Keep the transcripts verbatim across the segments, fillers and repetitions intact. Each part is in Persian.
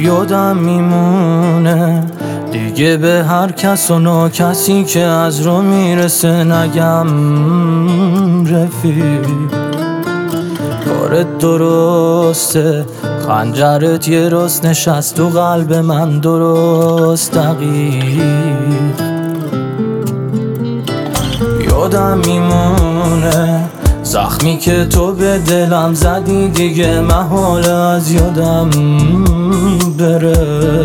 یادم میمونه دیگه به هر کس و نا کسی که از رو میرسه نگم رفیق. کارت درسته، خنجرت یه راست نشست تو قلب من درست دقیق. یادم میمونه زخمی که تو به دلم زدی دیگه محال از یادم بره.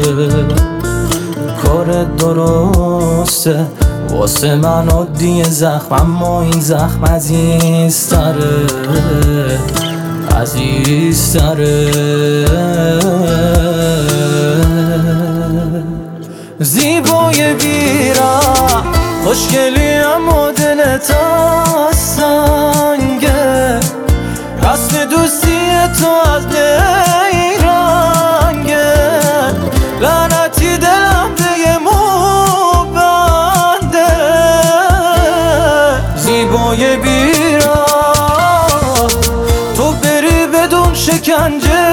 کارت درسته واسه من عادی زخم، اما این زخم عزیزتره عزیزتره. زیبای بیرم خوشگلی اما دلت از سنگه، رسم دوستی تو از نیرنگه. لعنتی دلم به یه مو بنده. زیبای بیرم تو بری بدون شکنجه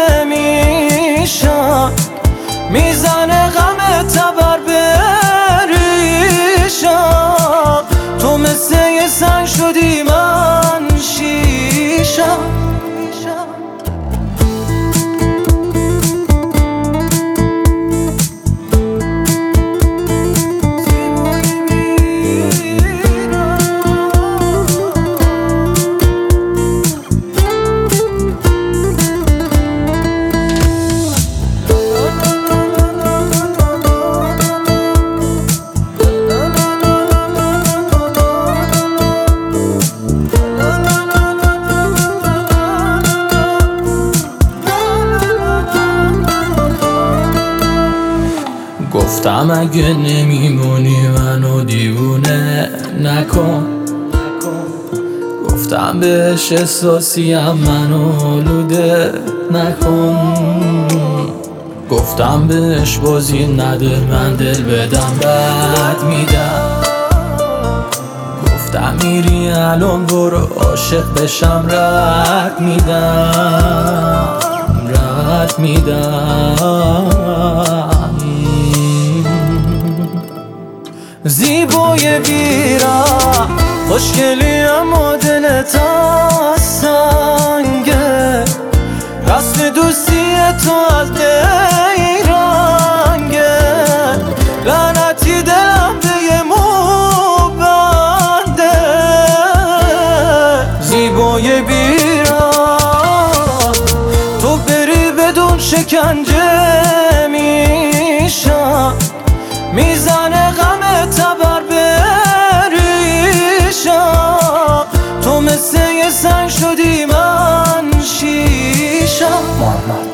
میشم، میزنه غم تبر بریشم. تو مثل یه سنگ شدی من شیشم. گفتم اگه نمیمونی منو دیوونه نکن، گفتم بهش احساسیم منو آلوده نکن. گفتم بهش بازی نده من دل بدم بد میدم. گفتم میری الان برو عاشق بشم رد میدم رد میدم. زیبای بیرم خوشگلی اما دلت از سنگه، رسم دوستی تو از نیرنگه. لعنتی دلم به یه مو بنده. زیبای بیرم تو بری بدون شکنجه میشم، میزنه غم تبر بریشم. تو مثل یه سنگ شدی من شیشم.